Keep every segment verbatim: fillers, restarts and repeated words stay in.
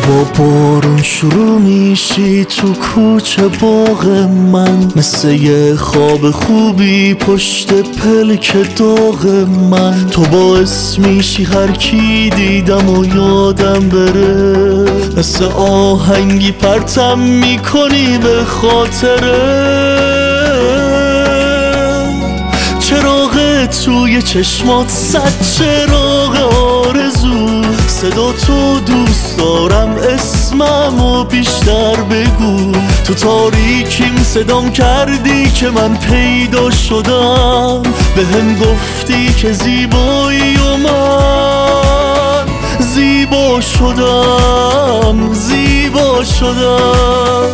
با بارون شروع میشی تو کوچه باغ من، مثل یه خواب خوبی پشت پلک داغ من. تو باعث میشی هر کی دیدم و یادم بره، مثل آهنگی پرتم میکنی به خاطره. چراغ توی چشمات صد چراغ آرزو، صدا تو دوست دارم اسممو بیشتر بگو. تو تاریکیم صدام کردی که من پیدا شدم، به هم گفتی که زیبایی و من زیبا شدم، زیبا شدم.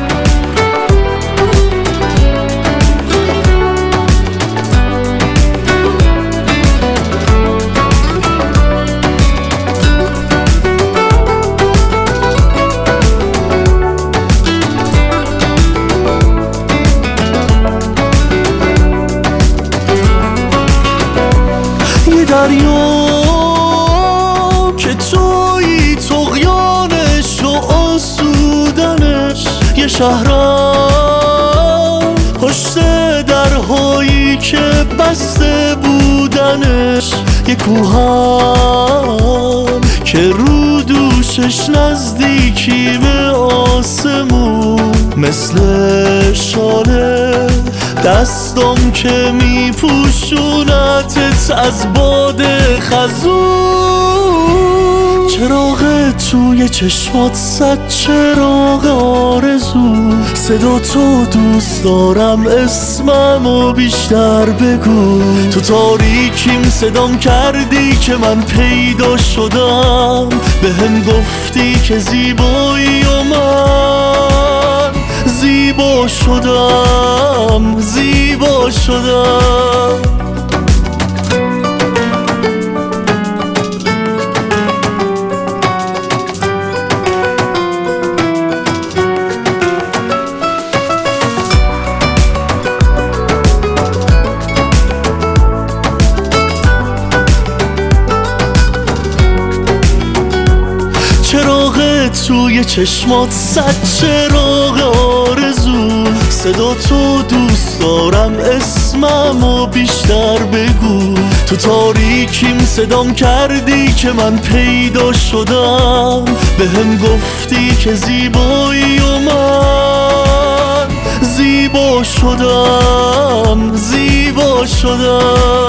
دریا که توی طغیانش و آسودنش، یه شهرم پشت درهایی که بسته بودنش، یه کوهم که رو دوشش نزدیکی به آسمون، مثل شاله دستم که میپوشونتت از باد خزون. چراغ توی چشمات صد چراغ آرزو، صدا تو دوست دارم اسممو بیشتر بگو. تو تاریکیم صدام کردی که من پیدا شدم، به هم گفتی که زیبایی و من زیبا شدم، زیبا شدم. چراغ توی چشمات صد چراغ آرزو، صدا تو دوست دارم اسممو بیشتر بگو. تو تاریکیم صدام کردی که من پیدا شدم، به هم گفتی که زیبایی و من زیبا شدم، زیبا شدم.